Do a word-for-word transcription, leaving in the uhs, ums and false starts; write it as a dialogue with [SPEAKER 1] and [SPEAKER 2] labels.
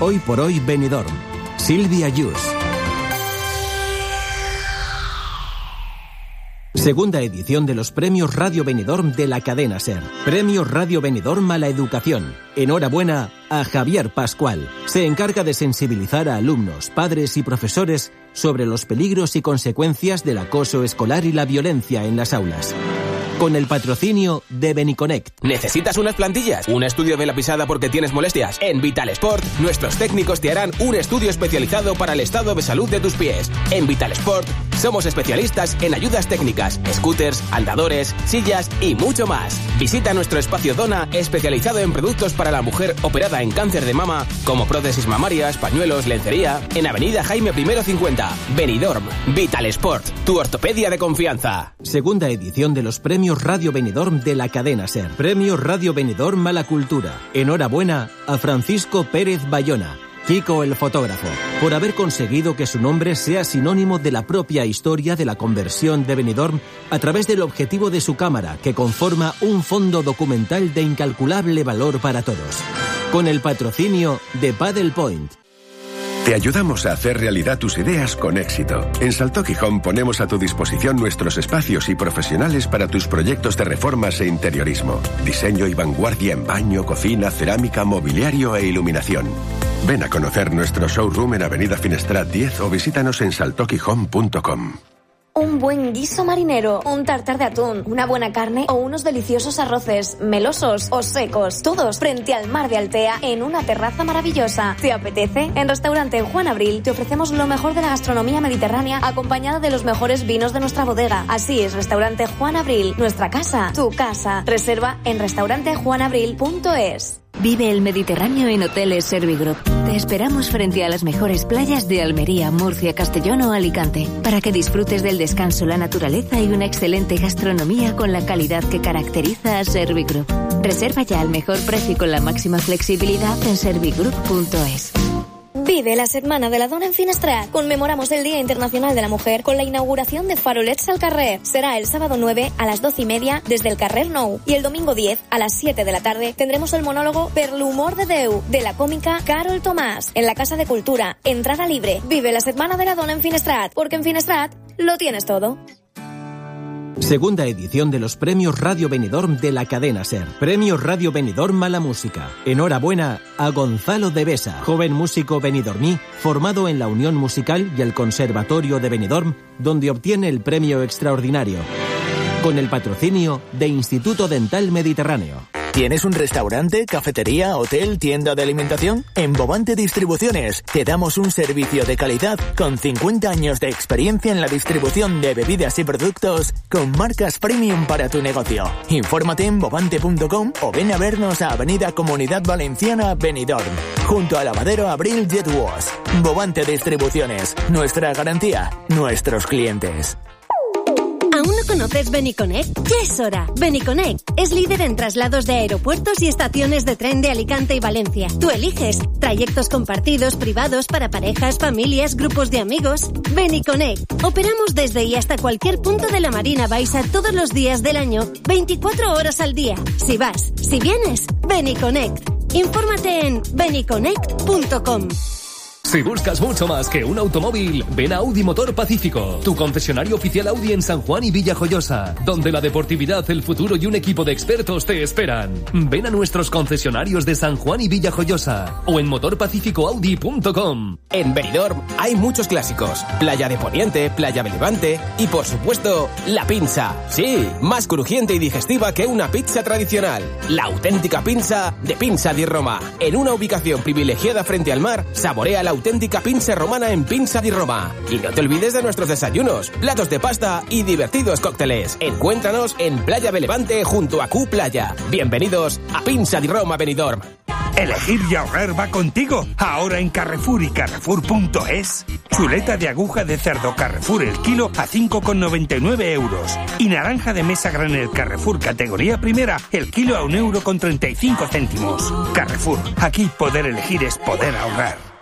[SPEAKER 1] Hoy por hoy Benidorm. Silvia Yus. Segunda edición de los Premios Radio Benidorm de la cadena SER. Premios Radio Benidorm a la educación. Enhorabuena a Javier Pascual. Se encarga de sensibilizar a alumnos, padres y profesores sobre los peligros y consecuencias del acoso escolar y la violencia en las aulas. Con el patrocinio de Beniconnect.
[SPEAKER 2] ¿Necesitas unas plantillas? ¿Un estudio de la pisada porque tienes molestias? En Vital Sport, nuestros técnicos te harán un estudio especializado para el estado de salud de tus pies. En Vital Sport, somos especialistas en ayudas técnicas, scooters, andadores, sillas y mucho más. Visita nuestro espacio Dona, especializado en productos para la mujer operada en cáncer de mama, como prótesis mamarias, pañuelos, lencería, en Avenida Jaime I cincuenta. Benidorm. Vital Sport, tu ortopedia de confianza.
[SPEAKER 1] Segunda edición de los Premios Radio Benidorm de la cadena SER. Premio Radio Benidorm a la cultura. Enhorabuena a Francisco Pérez Bayona, Kiko el fotógrafo, por haber conseguido que su nombre sea sinónimo de la propia historia de la conversión de Benidorm a través del objetivo de su cámara, que conforma un fondo documental de incalculable valor para todos. Con el patrocinio de Paddle Point.
[SPEAKER 3] Te ayudamos a hacer realidad tus ideas con éxito. En Salto Gijón ponemos a tu disposición nuestros espacios y profesionales para tus proyectos de reformas e interiorismo. Diseño y vanguardia en baño, cocina, cerámica, mobiliario e iluminación. Ven a conocer nuestro showroom en Avenida Finestrat diez o visítanos en salto gijón punto com.
[SPEAKER 4] Un buen guiso marinero, un tartar de atún, una buena carne o unos deliciosos arroces, melosos o secos, todos frente al mar de Altea en una terraza maravillosa. ¿Te apetece? En Restaurante Juan Abril te ofrecemos lo mejor de la gastronomía mediterránea acompañada de los mejores vinos de nuestra bodega. Así es, Restaurante Juan Abril, nuestra casa, tu casa. Reserva en restaurante juan abril punto es.
[SPEAKER 5] Vive el Mediterráneo en Hoteles Servigroup. Te esperamos frente a las mejores playas de Almería, Murcia, Castellón o Alicante, para que disfrutes del descanso, la naturaleza y una excelente gastronomía con la calidad que caracteriza a Servigroup. Reserva ya al mejor precio y con la máxima flexibilidad en servigroup punto es.
[SPEAKER 4] Vive la Setmana de la Dona en Finestrat. Conmemoramos el Día Internacional de la Mujer con la inauguración de Farolets al Carrer. Será el sábado nueve a las doce y media desde el Carrer Nou. Y el domingo diez a las siete de la tarde tendremos el monólogo Per l'humor de Déu de la cómica Carol Tomás en la Casa de Cultura. Entrada libre. Vive la Setmana de la Dona en Finestrat, porque en Finestrat lo tienes todo.
[SPEAKER 1] Segunda edición de los Premios Radio Benidorm de la cadena SER. Premios Radio Benidorm a la música. Enhorabuena a Gonzalo de Besa, joven músico benidormí, formado en la Unión Musical y el Conservatorio de Benidorm, donde obtiene el premio extraordinario. Con el patrocinio de Instituto Dental Mediterráneo.
[SPEAKER 6] ¿Tienes un restaurante, cafetería, hotel, tienda de alimentación? En Bovante Distribuciones te damos un servicio de calidad con cincuenta años de experiencia en la distribución de bebidas y productos con marcas premium para tu negocio. Infórmate en bovante punto com o ven a vernos a Avenida Comunidad Valenciana Benidorm, junto al lavadero Abril Jet Wash. Bovante Distribuciones, nuestra garantía, nuestros clientes.
[SPEAKER 7] ¿Aún no conoces Beniconnect? Ya es hora. Beniconnect es líder en traslados de aeropuertos y estaciones de tren de Alicante y Valencia. Tú eliges trayectos compartidos, privados, para parejas, familias, grupos de amigos. Beniconnect. Operamos desde y hasta cualquier punto de la Marina Baixa todos los días del año, veinticuatro horas al día. Si vas, si vienes, Beniconnect. Infórmate en beniconnect punto com.
[SPEAKER 8] Si buscas mucho más que un automóvil, ven a Audi Motor Pacífico, tu concesionario oficial Audi en San Juan y Villajoyosa, donde la deportividad, el futuro y un equipo de expertos te esperan. Ven a nuestros concesionarios de San Juan y Villajoyosa o en motor pacífico audi punto com.
[SPEAKER 2] En Benidorm hay muchos clásicos: Playa de Poniente, Playa de Levante y, por supuesto, la pinza. Sí, más crujiente y digestiva que una pizza tradicional. La auténtica pinza de Pinza di Roma. En una ubicación privilegiada frente al mar, saborea la auténtica pinza romana en Pinza di Roma. Y no te olvides de nuestros desayunos, platos de pasta y divertidos cócteles. Encuéntranos en Playa de Levante junto a Q Playa. Bienvenidos a Pinza di Roma Benidorm.
[SPEAKER 9] Elegir y ahorrar va contigo. Ahora en Carrefour y Carrefour punto es. Chuleta de aguja de cerdo Carrefour el kilo a cinco con noventa y nueve euros. Y naranja de mesa granel Carrefour categoría primera el kilo a un euro con treinta y cinco céntimos. Carrefour, aquí poder elegir es poder ahorrar.